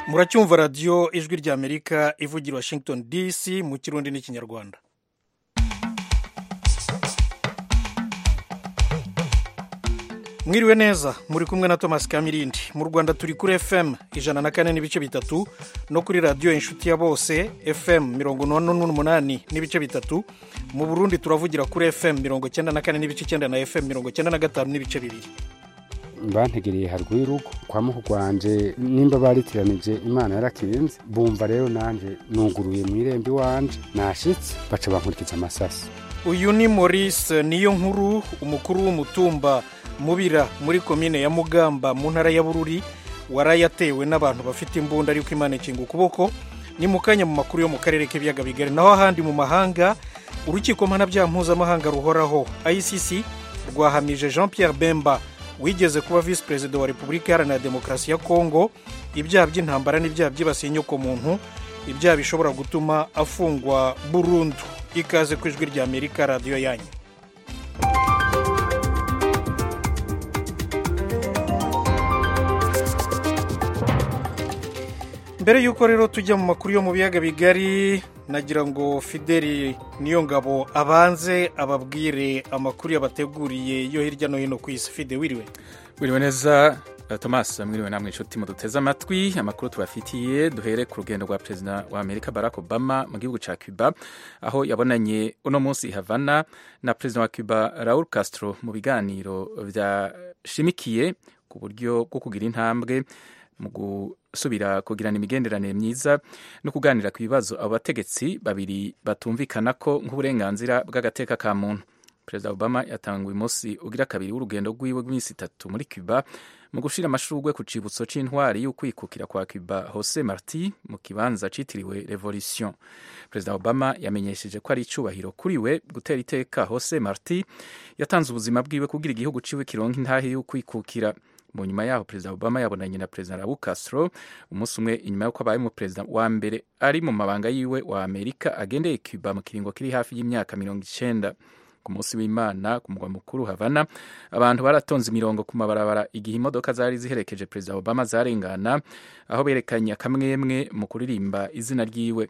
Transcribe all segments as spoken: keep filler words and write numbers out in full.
muracyumva radiyo ijwi ry'amerika ivugira Washington D C mu kirundi n'ikinyarwanda. Mwiriwe neza, muri kumwe na Thomas Kamirindi. Mu Rwanda turi kuri F M ijana na kane n'ibice bitatu no kuri radiyo inshuti ya bose F M mirongo inani n'umunani n'ibice bitatu. Mu Burundi turavugira kuri F M mirongo icyenda na kane n'ibice icyenda na F M mirongo icyenda na gatanu n'ibice bibiri. Bantegereye haruguru y'urugo kwa muhu gwanje nimba baritiranije Imana yarakirinze, bumva rero nanje nuguruye mu irembi wanje nashitse baca bankurikiza amasasi. Uyu ni Maurice Niyonkuru, umukuru w'umutumba Mubira muri komine ya Mugamba mu ntara ya Bururi, warayatewe n'abantu bafite imbunda ariko Imana ikinga ukuboko. Ni mukanya mu makuru yo mu karere k'ibiyaga bigari. Naho ahandi mu mahanga, urukiko mpanabyaha mpuzamahanga ruhoraho I C C rwahamije Jean Pierre Bemba wigeze kuba vice perezida wa Repubulika Iharanira Demokarasi ya Kongo ibyaha by'intambara n'ibyaha byibasiye inyoko muntu, ibyaha bishobora gutuma afungwa burundu. Ikaze ku ijwi rya Amerika, radiyo yanyu. Mbere yuko rero tujya mu makuru yo mu biyaga bigari, nagira ngo Fideli Niyongabo abanze ababwire amakuru yabateguriye yo hirya no hino ku isi. Fide, wiriwe? Wiriwe neza Thomas, mwiriwe namwe inshuti muduteze amatwi. Amakuru tubafitiye duhere ku rugendo rwa perezida wa Amerika Barack Obama mu gihugu ca Cuba, aho yabonanye uno munsi i Havana na perezida wa Cuba Raul Castro mu biganiro vyashimikiye ku buryo bwo kugira intambwe mu gusubira kugirana imigenderanire myiza no kuganira ku bibazo abo bategetsi babiri batumvikana ko nk'uburenganzira bw'agateka ka muntu. Perezida Obama yatanguye umunsi ugira kabiri w'urugendo rw'iwe rw'iminsi itatu muri Cuba mu gushira amashurwe ku cibutso c'intwari y'ukwikukira kwa Cuba Jose Marti mu kibanza citiriwe Revolution. Perezida Obama yamenyesheje ko ari icubahiro kuri we gutera iteka Jose Marti yatanze ubuzima bwiwe kugira igihugu ciwe kironka intahe y'ukwikukira. Mu nyuma yaho perezida Obama yabonanye na perezida Raul Castro umunsi umwe inyuma y'uko abaye mu perezida wa mbere ari mu mabanga yiwe wa Amerika agendeye Cuba mu kiringo kiri hafi y'imyaka mirongo icenda. Ku munsi w'Imana ku mugwa mukuru Havana, abantu baratonze imirongo ku mabarabara igihe imodoka zari ziherekeje perezida Obama zarengana, aho berekanye akamwemwe mu kuririmba izina ryiwe.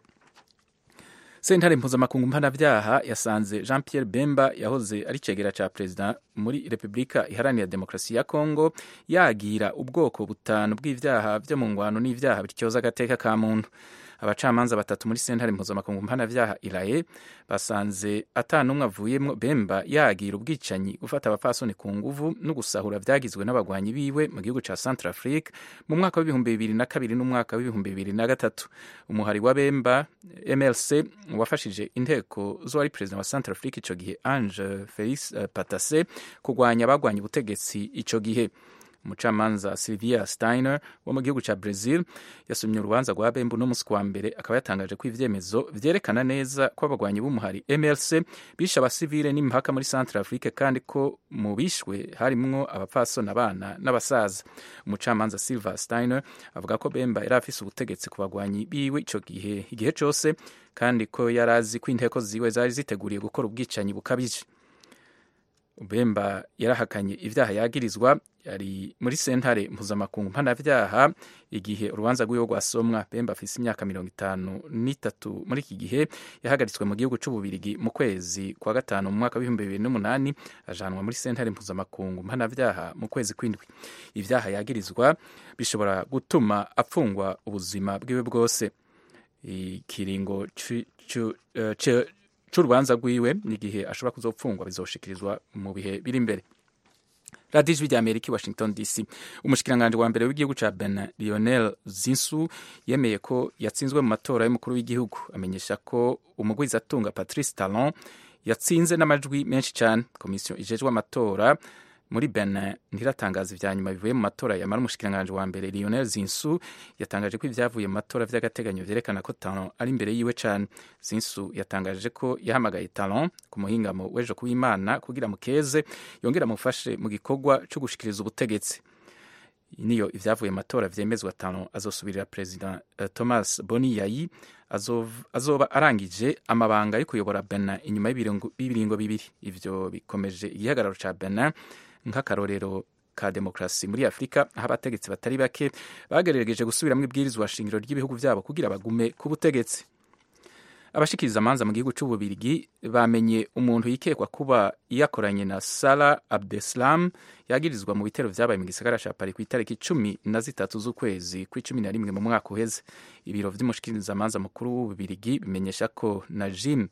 Sentare mpuzamakungu mpanabyaha yasanze Jean Pierre Bemba yahoze ari cegera ca perezida muri Repubulika Iharanira Demokarasi ya Kongo yagira ubwoko butanu bw'ivyaha vyo mu ngwano n'ivyaha bityoza agateka ka muntu. Abacamanza batatu muri sentare mpuzamakungu mpanabyaha Irae basanze atanumwe avuyemwo Bemba yagira ubwicanyi, gufata abapfasoni ku nguvu no gusahura vyagizwe n'abagwanyi biwe mu gihugu ca Centrafrique mu mwaka w'ibihumbi bibiri na kabiri n'umwaka w'ibihumbi bibiri na gatatu. Umuhari wa Bemba M L C wafashije inteko zo ari perezida wa Centrafrique ico gihe Ange Felix uh, Patasse kugwanya abagwanya ubutegetsi ico gihe. Umucamanza Sylvia Steiner wo mu gihugu ca Brazil yasomye urubanza rwa Bemba no musi wa mbere, akaba yatangaje ko ivyemezo vyerekana neza ko abagwanyi b'umuhari M L C bishe abasivile n'impaka muri Centrafrique kandi ko mu bishwe harimwo abapfasoni, abana n'abasaza. Umucamanza Sylvia Steiner avuga ko Bemba yari afise ubutegetsi ku bagwanyi biwe ico gihe igihe cose kandi ko yarazi ko inteko ziwe zari ziteguriye gukora ubwicanyi bukabije. Bemba yarahakanye ivyaha yagirizwa, yari muri sentare mpuzamakungu mpanavyaha igihe urubanza rwiwe rwasomwa. Bemba afise imyaka mirongo itanu n'itatu muri iki gihe, yahagaritswe mu gihugu c'Ububirigi mu kwezi kwa gatanu mu mwaka w'ibihumbi bibiri n'umunani, ajanwa muri sentare mpuzamakungu mpanavyaha mu kwezi kw'indwi. Ivyaha yagirizwa bishobora gutuma apfungwa ubuzima bwiwe bwose. Ikiringo c'urubanza rwiwe n'igihe ashobora kuzopfungwa bizoshikirizwa mu bihe biri imbere. Radio Ijwi ry'Amerika, Washington D C. Umushikiranganje wa mbere w'igihugu ca Benin Lionel Zinsou yemeye ko yatsinzwe mu matora y'umukuru w'igihugu. Amenyesha ko umugwizatunga Patrice Talon yatsinze n'amajwi menshi cyane. Komisiyo ijejwe amatora muri Benin ntiratangaza ivya nyuma bivuye mu matora. Yamara umushikiranganje wa mbere Lionel Zinsou yatangaje ko ivyavuye mu matora vy'agateganyo vyerekana ko Talon ari imbere yiwe cane. Zinsou yatangaje ko yahamagaye Talon ku muhingamo w'ejo kuw'Imana kugira mukeze yongera mufashe mu gikorwa cyo gushikiriza ubutegetsi. Niyo ivyavuye mu matora vyemezwa, Talon azosubirira President uh, Thomas Boni Yayi azoba arangije amabanga yo kuyobora Benin inyuma y'ibiringo bibiri. Ivyo bikomeje igihagararo ca Benin nk'akarorero ka demokarasi muri Afurika aho abategetsi batari bake bagerageje gusubiramo ibwirizwa shingiro ry'ibihugu byabo kugira bagume ku butegetsi. Abashikiriza amanza mu gihugu c'Ububirigi bamenye umuntu yikekwa kuba yakoranye na Salah Abdeslam yagirizwa mu bitero vyabaye mu gisagara ca Paris ku itariki cumi na zitatu z'ukwezi kw'icumi na rimwe mu mwaka uheze. Ibiro vy'umushikiriza amanza mukuru w'Ububirigi bimenyesha ko Najim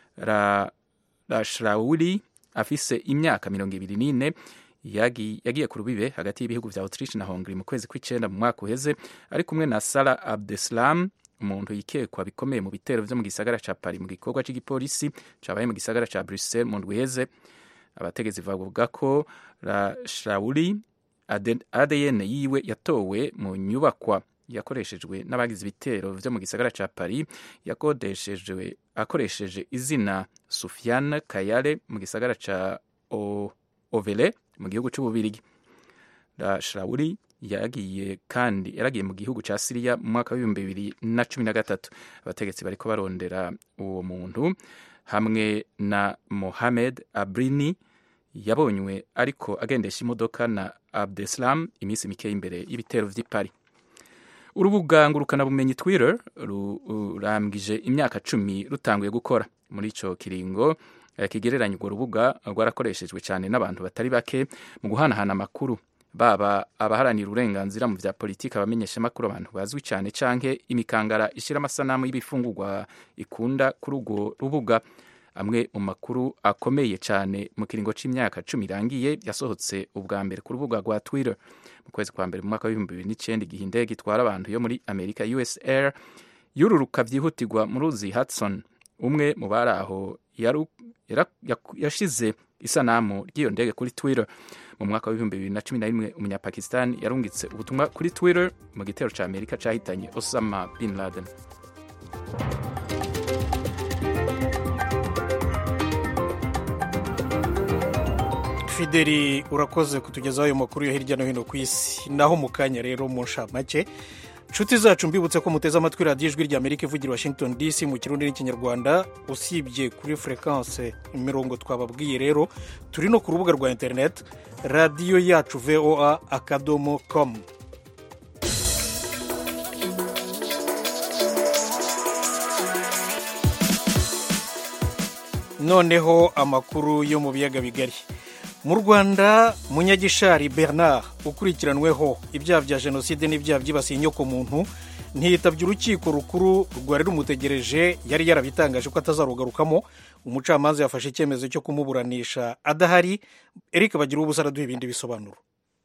Rashraoui afise imyaka mirongo ibiri n'ine yagi yagiye ku rubibe hagati y'ibihugu vya Autriche na Hongrie mu kwezi kw'icenda mu mwaka uheze ari kumwe na Salah Abdeslam, umuntu yikekwa bikomeye mu bitero vyo mu gisagara ca Paris mu gikorwa c'igipolisi cabaye mu gisagara ca Bruxelles mu ndwi iheze. Abategetsi bavuga ko Rashraoui A D N yiwe yatowe mu nyubakwa yakoreshejwe n'abagize ibitero vyo mu gisagara ca Paris yakodeshejwe akoresheje izina Soufiane Kayale mu gisagara ca Ovele mu gihugu c'Ububirigi. Rashraoui yagiye kandi yaragiye mu gihugu ca Syria mu mwaka w'ibihumbi bibiri na cumi na gatatu. Abategetsi bariko barondera uwo muntu hamwe na Mohamed Abrini yabonywe ariko agendesha imodoka na Abdeslam iminsi mike imbere y'ibitero vy'i Paris. Urubuga ngurukana bumenyi Twitter rurambwije imyaka cumi rutanguye gukora. Muri ico kiringo kigereranya urwo rubuga rwarakoreshejwe cyane n'abantu batari bake mu guhanahana amakuru, baba abaharanira uburenganzira mu vya politiki, abamenyesha amakuru, abantu bazwi cyane canke imikangara ishira amasanamu y'ibifungurwa ikunda kuri urwo rubuga. Amwe mu makuru akomeye cyane mu kiringo c'imyaka cumi irangiye yasohotse ubwa mbere ku rubuga rwa Twitter mu kwezi kwa mbere mu mwaka w'ibihumbi bibiri n'icenda, igihe indege itwara abantu yo muri Amerika U S Air yururuka vyihutirwa mu ruzi Hudson. Umwe mu bari aho yashize isanamu ry'iyo ndege kuri Twitter. Mu mwaka w'ibihumbi bibiri na cumi na rimwe umunyapakistan yarungitse ubutumwa kuri Twitter mu gitero ca Amerika cahitanye Osama bin Laden. Fideli, urakoze kutugezaho ayo makuru yo hirya no hino ku isi. Naho mu kanya rero mu nshamake, nshuti zacu mbibutse ko muteze amatwi radiyo ijwi ry'Amerika ivugira Washington D C mu kirundi n'ikinyarwanda, usibye kuri fréquence imirongo twababwiye. Rero turi no ku rubuga rwa internet radiyo yacu voa akadomo com. Noneho amakuru yo mu biyaga bigari. Mu Rwanda, Munyagishari Bernard ukurikiranweho ibyaha bya jenoside n'ibyaha byibasiye inyoko muntu ntiyitabye urukiko rukuru rwari rumutegereje, yari yarabitangaje ko atazarugarukamo. Umucamanza yafashe icyemezo cyo kumuburanisha adahari. Eric Bagira ubusa araduha ibindi bisobanuro.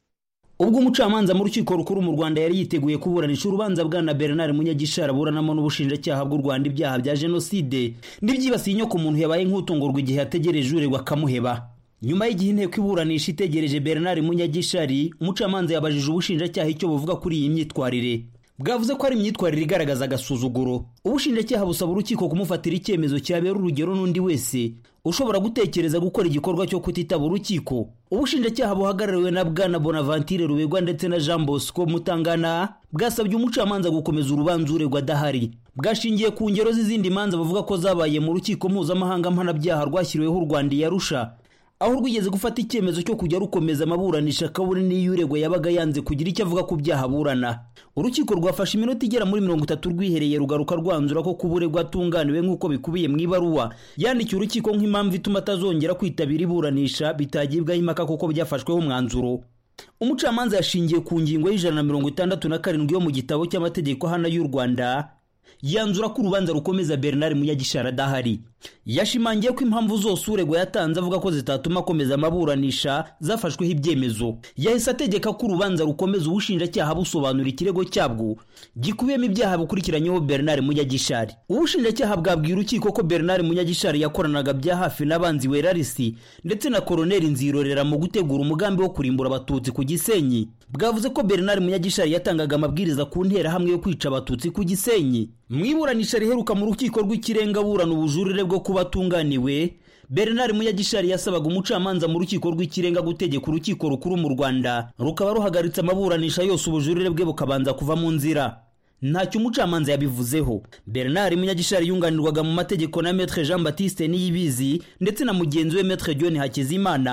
Ubwo umucamanza mu rukiko rukuru mu Rwanda yari yiteguye kuburanisha urubanza bwa na Bernard Munyagishari aburanamo n'ubushinjacyaha bw'u Rwanda ibyaha bya jenoside n'ibyibasiye inyoko muntu, yabaye nk'utungurwa igihe yategereje uregwa akamuheba. Nyuma y'igihe inteko iburanisha itegereje Bernard Munyagishari, umucamanza yabajije ubushinjacyaha icyo buvuga kuri iyi myitwarire. Bwavuze ko ari imyitwarire igaragaza agasuzuguro. Ubushinjacyaha busaba urukiko kumufatira icyemezo cyabera urugero n'undi wese ushobora gutekereza gukora igikorwa cyo kutitaba urukiko. Ubushinjacyaha buhagarariwe na Bwana Bonaventure Rubegwa ndetse na Jean Bosco Mutangana bwasabye umucamanza gukomeza urubanza uregwa adahari. Bwashingiye ku ngero z'izindi manza bavuga ko zabaye mu rukiko mpuzamahanga mpanabyaha rwashyiriweho u Rwanda yarusha, aho rwigeze gufata icyemezo cyo kujya rukomeza amaburanisha kaburi n'iyo uregwa yabaga yanze kugira icyo avuga ku byaha burana. Urukiko rwafashe iminota igera muri mirongo itatu rwihereye rugaruka rwanzura ko kuburegwa atunganiwe nk'uko bikubiye mu ibaruwa yandikiye urukiko nk'impamvu ituma atazongera kwitabira iburanisha bitagibwaho impaka kuko byafashweho umwanzuro. Umucamanza yashingiye ku ngingo y'ijana na mirongo itandatu na karindwi yo mu gitabo cy'amategeko hano y'u Rwanda yanzura ko urubanza rukomeza Bernard Munyagishari adahari. Yashimangiye ko impamvu zose uregwa yatanze avuga ko zitatuma akomeza amaburanisha zafashweho ibyemezo. Yahise ategeka ko urubanza rukomeza ubushinjacyaha busobanura ikirego cyabwo gikubiyemo ibyaha bukurikiranyeho Bernard Munyagishari. Ubushinjacyaha bwabwiye urukiko ko Bernard Munyagishari yakoranaga bya hafi n'abanzi Werarisi ndetse na Colonel Nzirorera mu gutegura umugambi wo kurimbura abatutsi ku Gisenyi. Bwavuze ko Bernard Munyagishari yatangaga amabwiriza ku ntera hamwe yo kwica abatutsi ku Gisenyi. Mwiburanisha riheruka mu rukiko rw'ikirenga burana ubujurire bwo kubatunganiwe, Bernard Munyagishari yasabaga umucamanza mu rukiko rw'ikirenga gutegeka urukiko rukuru mu Rwanda rukaba ruhagaritse amaburanisha yose ubujurire bwe bukabanza kuva mu nzira. Ntacyo umucamanza yabivuzeho. Bernard Munyagishari yunganirwaga mu mategeko na Maître Jean Baptiste Niyibizi ndetse na mugenzi we Maître John Hakizimana.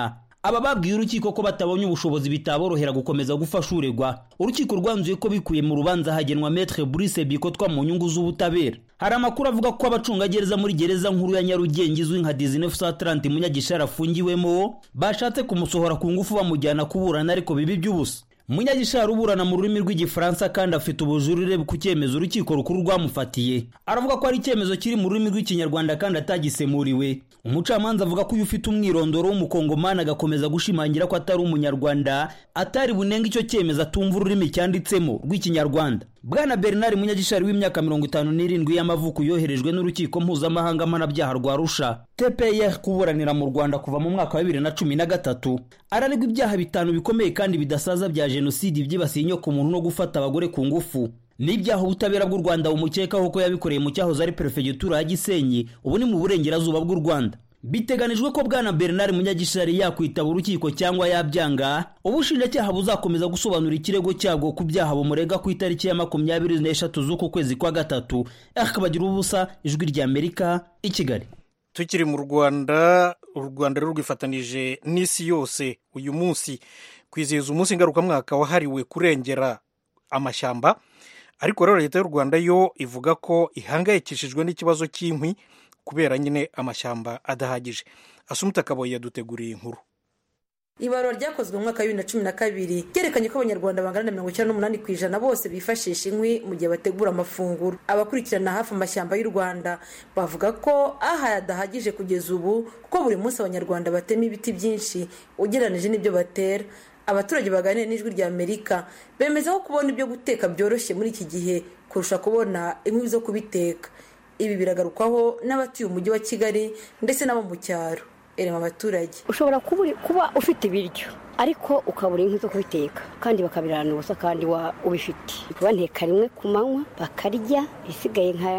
aba babwiye urukiko ko batabonye ubushobozi bitaborohera gukomeza gufasha uregwa. Urukiko rwanzuye ko bikuye mu rubanza hagenwa Maître Brice Bikotwa mu nyungu z'ubutabera. Hari amakuru avuga ko abacungagereza muri gereza nkuru ya Nyarugenge izwi nka dix-neuf cent trente Munyagishara afungiwemo bashatse kumusohora ku ngufu bamujyana kuburana ariko bibi by'ubusa. Munyagishara uburana mu rurimi rw'igifaransa kandi afite ubujurire ku cyemezo urukiko rukuru rwamufatiye. Aravuga ko ari icyemezo kiri mu rurimi rw'ikinyarwanda kandi atagisemuriwe. Umucamanza avuga ko uyu ufite umwirondoro w'umukongomani agakomeza gushimangira ko atari umunyarwanda atari bunenga icyo cyemezo atumva ururimi cyanditsemo rw'ikinyarwanda. Bwana Bernard Munyagishari w'imyaka mirongo itanu n'irindwi y'amavuko yoherejwe n'urukiko mpuzamahanga mpanabyaha rwa Arusha T P R kuburanira mu Rwanda kuva mu mwaka wa bibiri na cumi na gatatu. Araregwa ibyaha bitanu bikomeye kandi bidasaza bya jenoside byibasiye inyoko muntu no gufata abagore ku ngufu. N'ibyaha ubutabera bw'u Rwanda bumukekaho ko yabikoreye mu cyahoze ari perefegitura ya Gisenyi ubu ni mu burengerazuba bw'u Rwanda. Biteganijwe ko Bwana Bernard Munyagishari yakwitaba urukiko cyangwa yabyanga, ubushinjacyaha buzakomeza gusobanura ikirego cyabwo ku byaha bumurega ku itariki ya makumyabiri n'eshatu z'uko kwezi kwa gatatu. Akabagira ubusa, Ijwi rya Amerika, i Kigali. Tukiri mu Rwanda, u Rwanda rwifatanije n'isi yose uyu munsi kwizihiza umunsi ngarukamwaka wahariwe kurengera amashyamba. Ariko rero leta y'u Rwanda yo ivuga ko ihangayikishijwe n'ikibazo cy'inkwi kubera nyine amashyamba adahagije. Asumta Kaboyi yaduteguriye inkuru. Ibarura ryakozwe mu mwaka wa bibiri na cumi na kabiri ryerekanye ko abanyarwanda bangana na mirongo icyenda n'umunani ku ijana bose bifashisha inkwi mu gihe bategura amafunguro. Abakurikirana hafi amashyamba y'u Rwanda bavuga ko aha adahagije kugeza ubu kuko buri munsi abanyarwanda batema ibiti byinshi ugereranije n'ibyo batera. Abaturage baganira n'Ijwi rya Amerika bemeza ko kubona ibyo guteka byoroshye muri iki gihe kurusha kubona inkwi zo kubiteka. Ibi biragarukwaho n'abatuye umujyi wa Kigali ndetse n'abo mu cyaro. Erema abaturage ushobora kuba ufite ibiryo ariko ukabura inkwi zo kubiteka kandi bakabirana ubusa kandi wa ubifite banteka rimwe ku manywa bakarya isigaye nka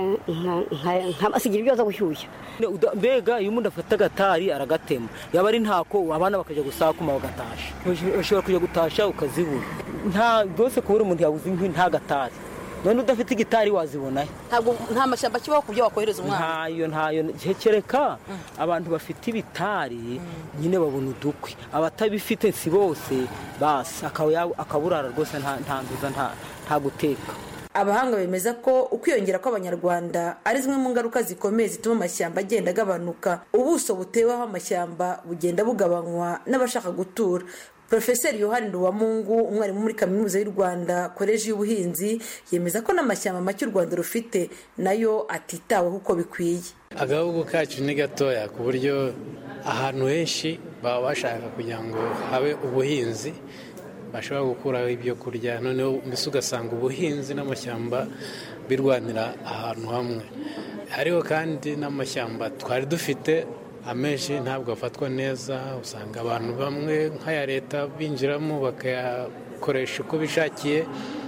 nka basigira ibyo zo gushyushya. Mbega iyo umuntu afata agatari aragatema yaba ari ntako abana bakajya gusakuma bagatasha ushobora kujya gutasha ukazibura nta byose kubura umuntu yabuze inkwi nta gatari. None udafite igitari wazibona ntabwo nta mashyamba kibaho kubyo wakohereza umwana. Ntayo ntayo kereka abantu bafite ibitari nyine babona udukwi abatabifite si bose basi akaburara rwose nta nduza nta guteka. Abahanga bemeza ko ukwiyongera kw'abanyarwanda ari zimwe mu ngaruka zikomeye zituma amashyamba agenda agabanuka. Ubuso buteweho amashyamba bugenda bugabanywa n'abashaka gutura. Professor Yohani Nduwamungu umwarimu muri Kaminuza y'u Rwanda Koleji y'ubuhinzi yemeza ko n'amashyamba make u Rwanda rufite nayo atitaweho uko bikwiye. Agahugu kacu ni gatoya ku buryo ahantu henshi baba bashaka kugira ngo habe ubuhinzi bashobora gukuraho ibyo kurya, noneho mbese ugasanga ubuhinzi n'amashyamba birwanira ahantu hamwe. Hariho kandi n'amashyamba twari dufite amenshi ntabwo afatwa neza, usanga abantu bamwe nk'aya leta binjiramo bakayakoresha uko bishakiye.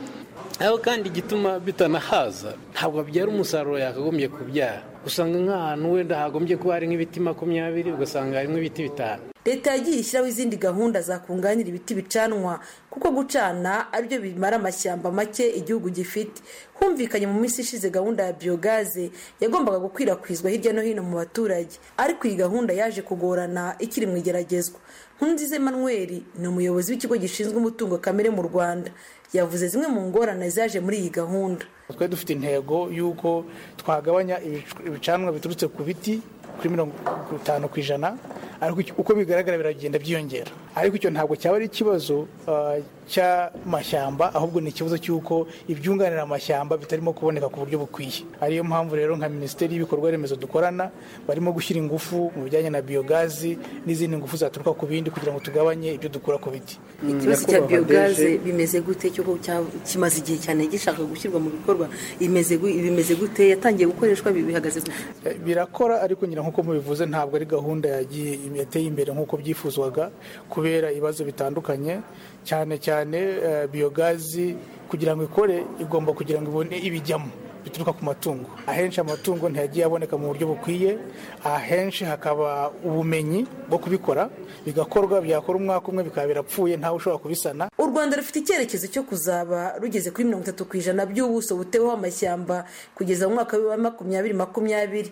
Aho kandi igituma bitanahaza ntabwo byari umusaruro yakagombye kubyara. Usanga nk'ahantu wenda hagombye kuba hari nk'ibiti makumyabiri ugasanga harimo ibiti bitanu. Leta yagiye ishyiraho izindi gahunda zakunganira ibiti bicanwa kuko gucana aribyo bimara amashyamba make igihugu gifite. Humvikanye mu minsi ishize gahunda ya biogaze yagombaga gukwirakwizwa hirya no hino mu baturage, ariko iyi gahunda yaje kugorana ikiri mu igeragezwa. Nkunzize Emmanuel ni umuyobozi w'ikigo gishinzwe umutungo kamere mu Rwanda, yavuze zimwe mu ngorane zaje muri iyi gahunda. Twari dufite intego y'uko twagabanya ibicanwa biturutse ku biti kuri mirongo itanu ku ijana, ariko uko bigaragara biragenda byiyongera. Ariko icyo ntabwo cyaba ari ikibazo uh, cy'amashyamba, ahubwo ni ikibazo cy'uko ibyunganira amashyamba bitarimo kuboneka ku buryo bukwiye. Ariyo mpamvu rero nka Minisiteri y'ibikorwa remezo dukorana barimo gushyira ingufu mu bijyanye na biogazi n'izindi ngufu zaturuka ku bindi kugira ngo tugabanye ibyo dukura ku biti. Ikibazo cya biogaze bimeze gute cyo kimaze igihe cyane gishaka gushyirwa mu bikorwa, imeze bimeze gute, yatangiye gukoreshwa, bihagaze gute? Birakora, ariko nyira nkuko mubivuze ntabwo ari gahunda yagiye yateye imbere nkuko byifuzwaga kubera ibibazo bitandukanye, cyane cyane uh, biogazi kugira ngo ikore igomba kugira ngo ibone ibijyamo bituruka ku matungo. Ahenshi amatungo ntiyagiye aboneka mu buryo bukwiye, ahenshi hakaba ubumenyi bwo kubikora, bigakorwa byakora umwaka umwe bikaba birapfuye ntawe ushobora kubisana. U Rwanda rufite icyerekezo cyo kuzaba rugeze kuri mirongo itatu ku ijana by'ubuso buteweho amashyamba kugeza mu mwaka wa makumyabiri makumyabiri.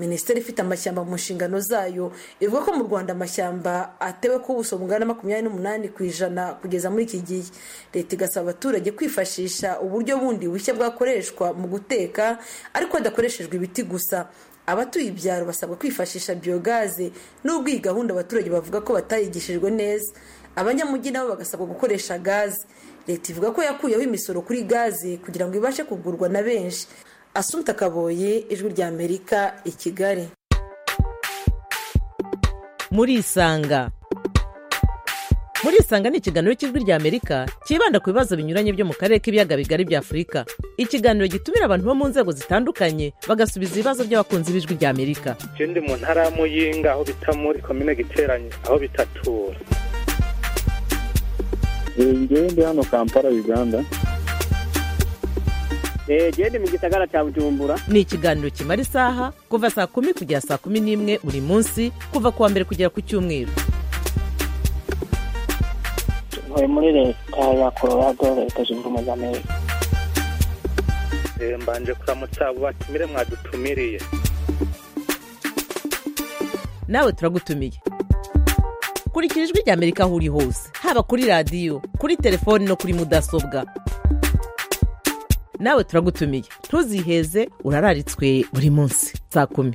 minisiteri ifite amashyamba mu nshingano zayo ivuga ko mu Rwanda amashyamba atewe ku buso bungana na makumyabiri n'umunani ku ijana kugeza muri iki gihe. Leta igasaba abaturage kwifashisha uburyo bundi bushya bwakoreshwa mu guteka ariko hadakoreshejwe ibiti gusa. Abatuye ibyaro basabwa kwifashisha biogaze n'ubwo iyi gahunda abaturage bavuga ko batayigishijwe neza. Abanyamujyi nabo bagasabwa gukoresha gaze. Leta ivuga ko yakuyeho imisoro kuri gaze kugira ngo ibashe kugurwa na benshi. Asumta Kaboye, Ijwi rya Amerika, i Kigali. Muri Isanga. Muri Isanga ni ikiganiro cy'Ijwi rya Amerika kibanda ku bibazo binyuranye byo mu karere k'ibiyaga bigari bya Afurika. Ikiganiro gitumira abantu bo mu nzego zitandukanye bagasubiza ibibazo by'abakunzi b'Ijwi rya Amerika. Je ndi mu ntara ya Muyinga aho bita muri commune Giteranye aho bitatura. Ngewe ndi hano Kampala, Uganda. Eh, je ndi mu gisagara cya Bujumbura. Ni ikiganiro kimara isaha kuva saa kumi kugera saa kumi n'imwe buri munsi kuva kuwa mbere kugera ku Cyumweru. Ntuye muri leta ya Colorado, Leta Zunze Ubumwe za Amerika. Eh, mbanje kuramutsa abo batumire mwadutumiriye. Nawe turagutumiye. Kurikira Ijwi rya Amerika aho uri hose, haba kuri radio, kuri telefone no kuri mudasobwa. Nawe turagutumiye. Ntuziheze, urararitswe buri munsi saa kumi.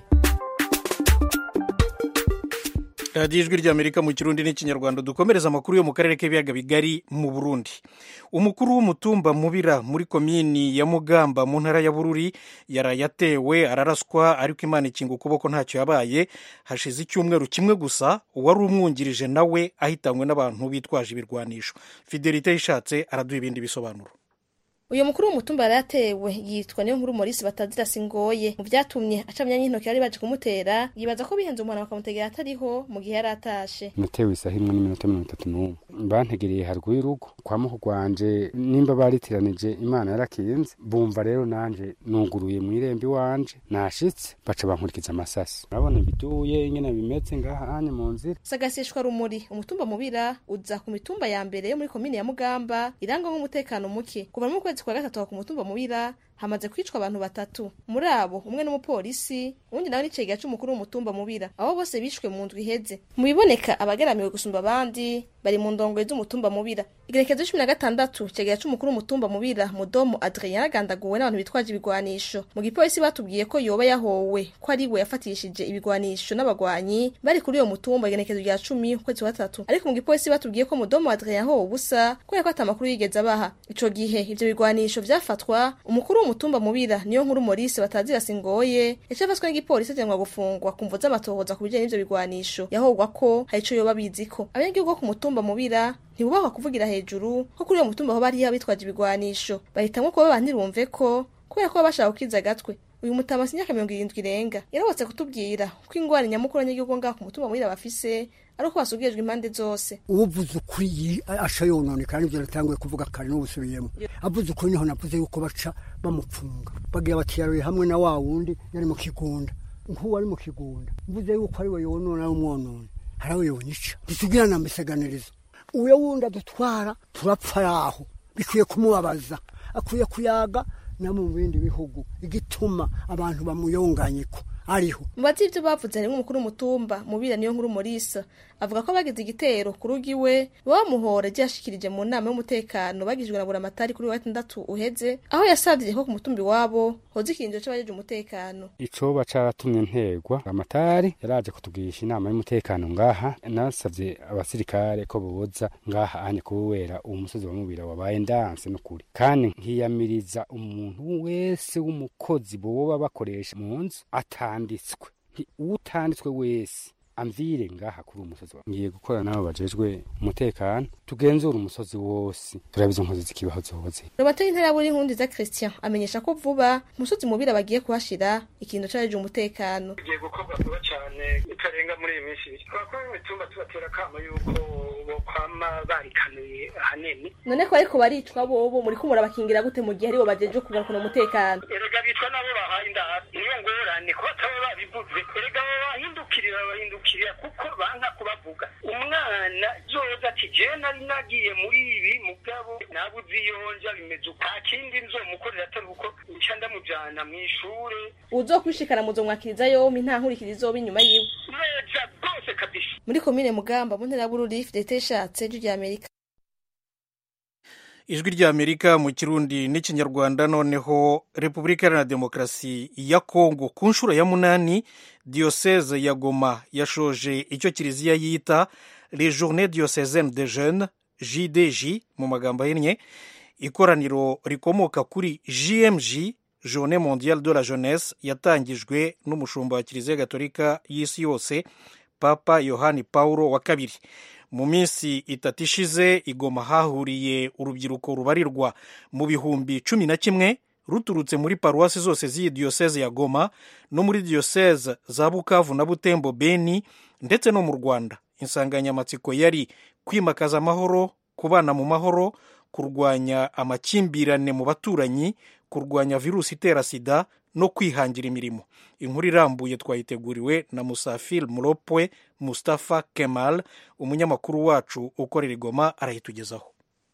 radiyo ijwi ry'Amerika mu Kirundi n'Ikinyarwanda. Dukomereza amakuru yo mu karere k'ibiyaga bigari mu Burundi. Umukuru w'umutumba Mubira muri komini ya Mugamba mu ntara ya Bururi yarayatewe araraswa ariko Imana ikinga ukuboko ntacyo yabaye. Hashize icyumweru kimwe gusa uwari umwungirije nawe ahitanywe n'abantu bitwaje ibirwanisho. Fidelite Ishatse araduha ibindi bisobanuro. Uyo mukuru w'umutumba yaratewe yitwa niyo nkuru Maurice Batazira Singoye. Mu byatumye acamya n'intoki yari baje kumutera yibaza ko bihenze umuntu bakamutegera atariho mu gihe yaratashe. Natewe isaha imwe n'iminota mirongo itatu n'umwe. Bantegereye haruguru y'urugo kwa muhu gwanje nimba baritiranije Imana yarakinze. Bumva rero nanje nuguruye mu irembi wanje nashitse baca bankurikiza amasasi. Nabona biduye nyene bimetse ngaha hanye mu nzira. Sagasishwa Rumuri umutumba Mubira uza ku mitumba ya mbere yo muri komine ya Mugamba irangwa nk'umutekano muke. Kuva mu kwa gatatu ku mutumba Mubira hamaze kwicwa abantu batatu. Muri abo umwe n'umupolisi undi nawe n'icegera cy'umukuru w'umutumba Mubira. Abo bose bishwe mu ndwi iheze. Mu biboneka abagaramiwe gusumba abandi bari mu ndongo z'umutumba Mubira. Igerekezo cumi na gatandatu cegera cy'umukuru w'umutumba Mubira Mudomo Adrien yagandaguwe n'abantu bitwaje ibigwanisho. Mu gipolisi batubwiye ko yoba yahowe ko ari we yafatishije ibigwanisho n'abagwanyi bari kuri uyo mutumba igerekezo rya cumi kwezi wa gatatu. Ariko mu gipolisi batubwiye ko Mudomo Adrien yahowe ubusa ko yakata amakuru yigeze abaha. Ico gihe ivyo bigwanisho vyafatwa umukuru w'umutumba Mubira niyo nkuru Maurice Batazira Singoye yacafaswe n'igipolisi cyangwa gufungwa kumvo z'amatohoza ku bijanye n'ivyo bigwanisho. Yahogwa ko hari ico yoba biziko. Abanyagihugu ku mutumba Mubira ntibubahwa kuvugira hejuru ko kuri uyo mutumba aho bari bitwaje ibigwanisho. Bahitamwe ko baba ntirumve ko kubera ko bashaka gukiza gatwe. Uyu mutama sinyaka mirongo irindwi irenga yarabotse kutubwira ko ingwara nyamukuru abanyagihugu ngaho ku mutumba Mubira bafise ari uko basubwirijwe impande zose. Uvuze ukuri asha yononekana n'ibyo natanguye kuvuga kare n'ubusubiyemo. Avuze ukuri niho navuze yuko baca bamupfunga bagira bati yaruye hamwe na wa wundi yari mu kigunda. Nkuko ari mu kigunda mvuze yuko ari we yonona umwonone harawe yonica bisugira na miseganirizo. Uyo wundi adutwara turapfa yaho bikwiye kumubabaza akwiye kuyaga na mu bindi bihugu igituma abantu bamuyonganyiko ariho. Mubazi ivyo bavuze ari nk'umukuru w'umutumba Mubira niyo nkuru Maurice avuga ko bagize igitero ku rugi we bamuhora ryashikirije mu nama y'umutekano bagijwe na Buramatari kuri wa gatandatu uheze aho yasavye ko ku mutumbi wabo hoza ikinjo c'abajeje umutekano. Ico bacaratumye ntegwa Buramatari yaraje kutugisha inama y'umutekano ngaha nasavye abasirikare ko boza ngaha anye kuwera uwo musozi wa Mubira wabaye ndanse n'ukuri kandi nkiyamiriza umuntu wese w'umukozi boba bakoresha mu nzu atanditswe utanditswe wese amvire ngaha kuri umusozi. Ngiye gukora nabo bajejwe umutekano tugenzura umusozi wose turabizo nkozi zikibaho zoze. Robateye intara buri nkundi za Christian amenyesha ko vuba umusozi Mubira bagiye kuhashira ikintu cyaje umutekano. Ngiye gukorwa vuba cyane itarenga muri iyi minsi. Twakora imitumba tubatera kama yuko bo kwama barikanuye hanene. None ko ariko baricwa bobo muri kumura bakingira gute mu gihe ari bo bajeje kugarukana umutekano. Erega bitwa nabo bahaye indahari. Niyo ngorane ko bataba babivuze. Erega bahindukirira bahindukirira kuko banka kubavuga. Umwana yoza ati je nari nagiye muri ibi mugabo nabuzi yonja bimeze ukakindi nzo mukorera atari uko nca ndamujana mu ishure uzokwishikana muzo mwakiriza yompi nta nkurikira izoba inyuma yiwe neza rwose kabisa. muri komine Mugamba mu ntara ya Bururi Fidete Shatse ijwi rya Amerika. ijwi rya Amerika mu Kirundi n'ikinyarwanda. Noneho Repubulika Iharanira Demokarasi ya Kongo ku nshuro ya munani Diocese ya Goma yashoje icyo kiliziya yita Les Journées Diocésaines des Jeunes J D J mu magambo ahinnye, ikoraniro rikomoka kuri J M J Journée Mondiale de la Jeunesse yatangijwe n'umushumba wa Kiliziya Gatolika y'isi yose Papa Yohani Paulo wa kabiri. Mu minsi itatu ishize Igoma hahuriye urubyiruko rubarirwa mu bihumbi cumi na kimwe ruturutse muri paruwasi zose z'iyi Diocese ya Goma no muri Diocese za Bukavu na Butembo, Beni ndetse no mu Rwanda. Insanganyamatsiko yari kwimakaza amahoro, kubana mu mahoro, kurwanya amakimbirane mu baturanyi, kurwanya virusi itera sida no kwihangira imirimo. Inkuru irambuye twayiteguriwe na Musafir Muropwe Mustafa Kemal, umunyamakuru wacu ukorera i Goma, arahitugezaho.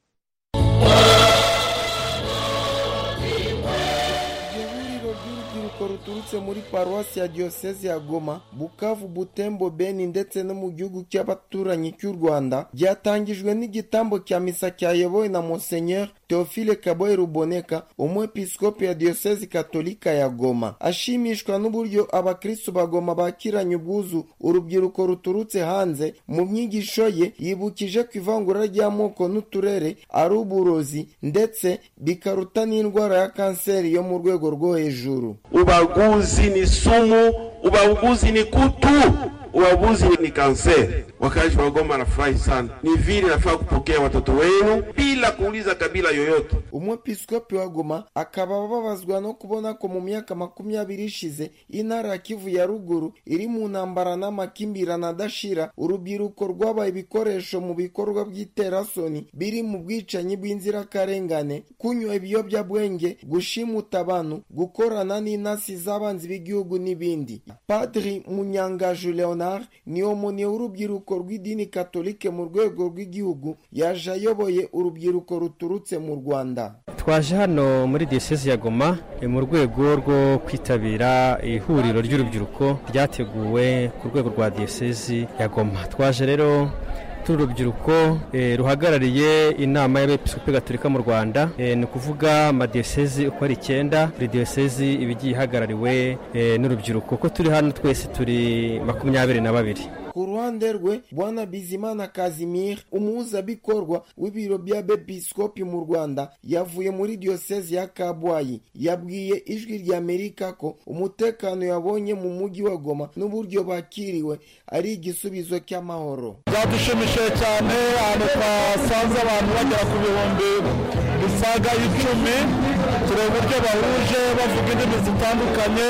ruturutse muri paruwasi ya Diocese ya Goma, Bukavu, Butembo, Beni ndetse no mu gihugu cy'abaturanyi cy'u Rwanda byatangijwe n'igitambo cya misa cyayobowe na Monseigneur Theophile Kaboye Ruboneka, umwepiskopi ya Diocese Katolika ya Goma. Ashimishwa n'uburyo abakristo ba Goma bakiranye ubwuzu urubyiruko ruturutse hanze, mu myigisho ye yibukije ko ivangura ry'amoko n'uturere ari uburozi ndetse bikaruta n'indwara ya kanseri yo mu rwego rwo hejuru. Ubaguzi ni sumu, ubaguzi ni kutu, ubaguzi ni kanseri. Wakazi wa Goma nafurahi sana. Ni vile nafaa kupokea watoto wenu bila kuuliza kabila yoyote. Umwepiskopi wa Goma akaba babazwa no kubona ko mu myaka makumyabiri ishize intara ya Kivu ya ruguru iri mu ntambara n'amakimbirane adashira, urubyiruko rwabaye ibikoresho mu bikorwa by'iterasoni biri mu bwicanyi bw'inzirakarengane, kunywa ibiyobyabwenge, gushimuta abantu, gukorana n'intasi z'abanzi b'igihugu n'ibindi. Padri Munyangaju Leonard ni omoniye w'urubyiruko rw'idini katolike mu rwego rw'igihugu, yaje ayoboye urubyiruko ruturutse mu Rwanda. Twaje hano muri Diocese ya Goma mu rwego rwo kwitabira ihuriro ry'urubyiruko ryateguwe ku rwego rwa Diocese ya Goma. Twaje rero turubyiruko eh, ruhagarariye inama y'abepiskopi gatolika mu Rwanda, eh, ni kuvuga amadiyosezi uko ari icyenda, buri diyosezi ibigiye ihagarariwe eh, n'urubyiruko. Ko turi hano twese turi makumyabiri na babiri. Ku ruhande rwe Bwana Bizimana Kazimir, umuhuzabikorwa w'ibiro by'abepiskopi mu Rwanda, yavuye muri Diocese ya Kabwayi, yabwiye ijwi rya Amerika ko umutekano yabonye mu mujyi wa Goma n'uburyo bakiriwe ari igisubizo cy'amahoro. Byadushimishije cyane, ahantu twasanze abantu bagera ku bihumbi bisaga icumi, tureba uburyo bahuje bavuga indimi zitandukanye,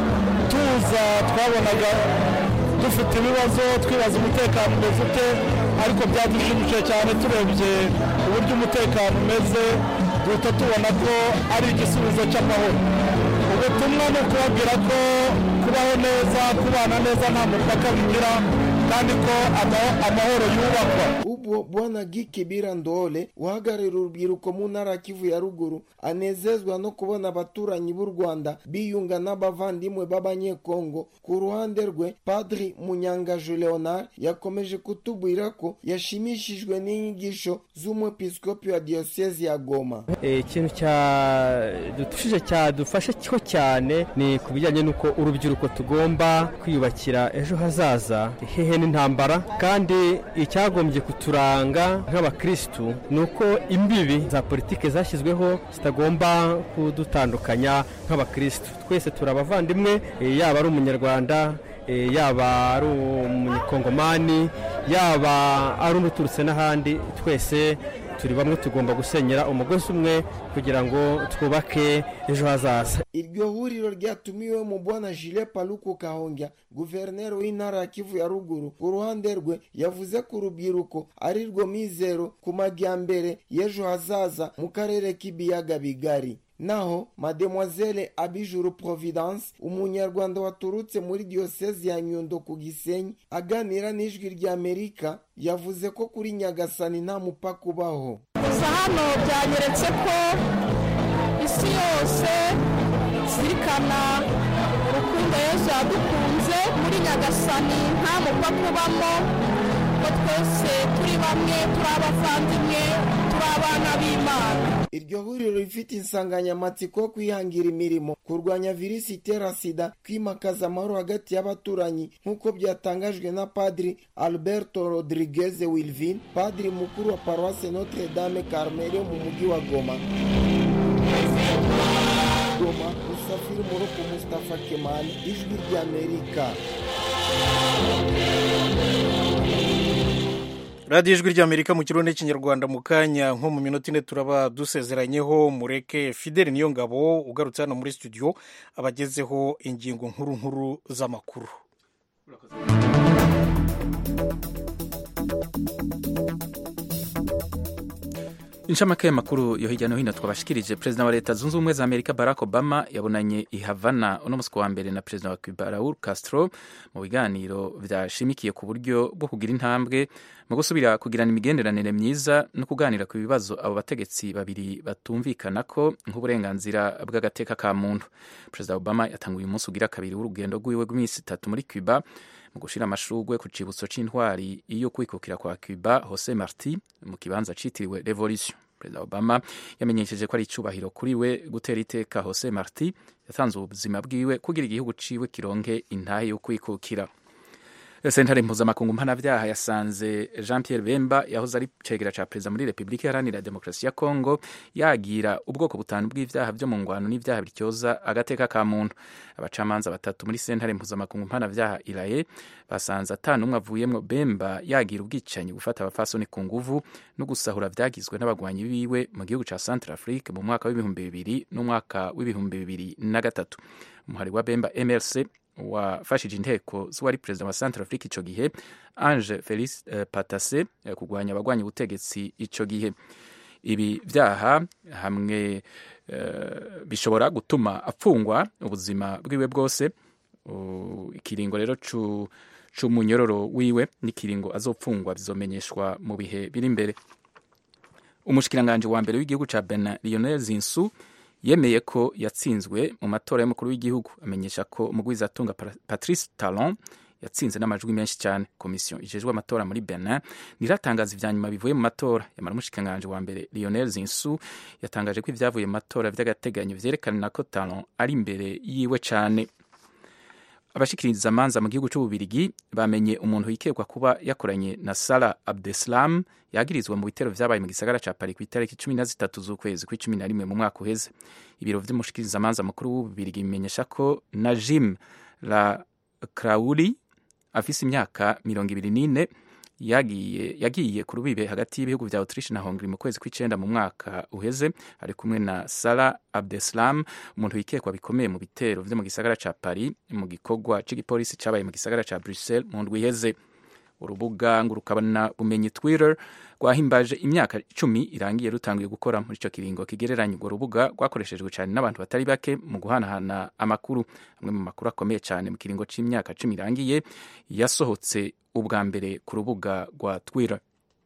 tuza twabonaga dufite ibibazo twibaza umutekano umeze ute, ariko byadushimishije cyane turebye uburyo umutekano umeze, duhita tubona ko ari igisubizo cy'amahoro. Ubutumwa ni ukubabwira ko kubaho neza, kubana neza nta mupaka bigira, kandi ko amahoro yubakwa. Ubwo Bwana Gikibira Ndole uhagararira urubyiruko mu ntara ya Kivu ya ruguru anezezwa no kubona abaturanyi b'u Rwanda biyunga n'abavandimwe b'abanyekongo. Ku ruhande rwe Padri Munyangaju Leonard yakomeje kutubwira ko yashimishijwe n'inyigisho z'umwepiskopi wa Diocese ya Goma. Ikintu cya dutushije cyadufashe cyo cyane ni kubijyanye nuko urubyiruko tugomba kwiyubakira ejo hazaza hehe n'intambara, kandi icyagombye kuturanga nk'abakristu nuko imbibi za politike zashyizweho zitagomba kudutandukanya nk'abakristu. Twese turabavandimwe, yaba ari umunyarwanda, yaba ari umunyakongomani, yaba ari umuturutse n'ahandi, twese turi bamwe, tugomba gusenyera umugozi umwe kugira ngo twubake ejo hazaza. Iryo huriro ryatumiwe mu Bwana Jules Paluku Kahongya, guverineri w'intara ya Kivu ya ruguru. Ku ruhande rwe yavuze ko urubyiruko ari rwo mizero ku majyambere y'ejo hazaza mu karere k'ibiyaga bigari. Naho Mademoiselle Abijuru Providence, umunyarwanda waturutse muri Diocese ya Nyundo ku Gisenyi, aganira n'ijwi rya Amerika, yavuze ko kuri Nyagasani nta mupaka ubaho. Gusa hano byanyeretse ko isi yose kuzirikana urukundo yesu yadukunze muri nyagasani nta mupfa kubamo ko twese turi bamwe turi abavandimwe turi abana b'imana. Iryo huriro rifite insanganyamatsiko yo kwihangira imirimo, kurwanya virusi itera sida, kwimakaza amahoro hagati y'abaturanyi nk'uko byatangajwe na Padri Alberto Rodriguez Wilvin, padri mukuru wa Paroisse Notre Dame Carmel mu mujyi wa Goma. Goma, Musafiri Moroko Mustafa Kemal, Ijwi ry'Amerika. radiyo ijwi ry'Amerika mu kirundi n'ikinyarwanda. mu kanya nko mu minota ine turaba dusezeranyeho. Mureke Fideli Niyongabo ugarutse hano muri studio abagezeho ingingo nkuru nkuru z'amakuru. inshamake y'amakuru yo hirya no hino twabashikirije. Perezida wa leta zunze ubumwe za Amerika Barack Obama yabonanye i Havana uno musi wa mbere na perezida wa Cuba Raul Castro mu biganiro vyashimikiye ku buryo bwo kugira intambwe mu gusubira kugirana imigenderanire myiza no kuganira ku bibazo abo bategetsi babiri batumvikanako nk'uburenganzira bw'agateka ka muntu. Perezida Obama yatanguye umunsi ugira kabiri w'urugendo rwiwe rw'imisi itatu muri Cuba mu gushira amashurwe ku cibutso c'intwari iyo kwikukira kwa Cuba Jose Marti mu kibanza citiriwe Revolution. Perezida Obama yamenyesheje ko ari icubahiro kuri we gutera iteka Jose Marti yatanze ubuzima bwiwe kugira igihugu ciwe kironke intahe yo kwikukira. Sentare mpuzamakungu mpanavyaha yasanze Jean Pierre Bemba yahoze ari cegera ca perezida muri Republika Iharanira Demokarasi ya Kongo yagira ubwoko butanu bw'ivyaha vyo mu ngwano n'ivyaha bityoza agateka ka muntu. Abacamanza batatu muri sentare mpuzamakungu mpanavyaha Iraye basanze atanu umwe avuyemwo Bemba yagira ubwicanyi gufata abafasoni ku nguvu no gusahura vyagizwe n'abagwanyi biwe mu gihugu ca Centrafrique mu mwaka w'ibihumbi bibiri n'umwaka w'ibihumbi bibiri na gatatu. Umuhari wa Bemba M R C wafashije inteko z'uwari perezida wa Centrafrique ico gihe Ange Felix uh, Patasse uh, kugwanya abagwanya ubutegetsi ico gihe. Ibi vyaha hamwe uh, bishobora gutuma apfungwa ubuzima bwiwe bwose. Uh, ikiringo rero cu c'umunyororo wiwe n'ikiringo azopfungwa bizomenyeshwa mu bihe biri imbere. Umushikiranganje wa mbere w'igihugu ca Benin Lionel Zinsou yemeye ko yatsinzwe mu matora y'umukuru w'igihugu, amenyesha ko umugwizatunga Patrice Talon yatsinze n'amajwi menshi cyane. Komisiyo ijejwe amatora muri Benin niratangaza ivyanyuma bivuye mu matora. Yamara umushikanganje wa mbere Lionel Zinsou yatangaje ko ivyavuye mu matora vy'agateganyo vyerekana ko Talon ari imbere yiwe cyane. Abashikiriza amanza mu gihugu c'Ububirigi bamenye umuntu yikekwa kuba yakoranye na Salah Abdeslam yagirizwa mu bitero vyabaye mu gisagara ca Paris ku itariki cumi na zitatu z'ukwezi kw'icumi na rimwe mu mwaka uheze. Ibiro vy'umushikiriza amanza mukuru w'Ububirigi bimenyesha ko Najim La Kraouli afise imyaka mirongo ibiri n'ine yagiye yagiye ku rubibe hagati y'ibihugu vya Autriche na Hongrie mu kwezi kw'icenda mu mwaka uheze ari kumwe na Salah Abdeslam, umuntu yikekwa bikomeye mu bitero vyo mu gisagara ca Paris mu gikorwa c'igipolisi cabaye mu gisagara ca Bruxelles mu ndwi iheze. Urubuga ngurukabana bumenyi Twitter rwahimbaje imyaka icumi irangiye rutangiye gukora muri ico kiringo kigereranya. Urwo rubuga rwakoreshejwe cyane n'abantu batari bake mu guhanahana amakuru. Amwe mu makuru akomeye cyane mu kiringo c'imyaka cumi irangiye yasohotse ubwa mbere ku rubuga rwa Twitter.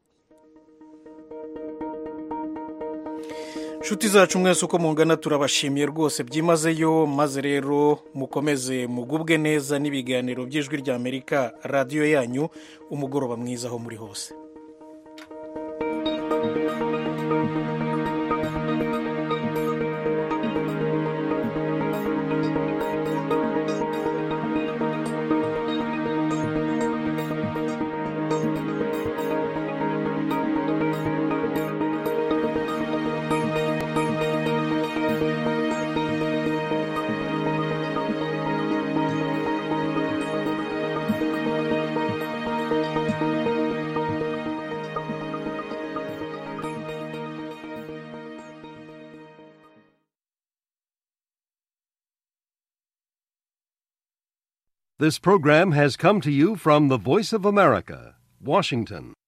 Nshuti zacu mwese uko mungana turabashimiye rwose byimazeyo, maze rero mukomeze mugubwe neza n'ibiganiro by'Ijwi ry'Amerika radiyo yanyu. Umugoroba mwiza aho muri hose. This program has come to you from the Voice of America, Washington.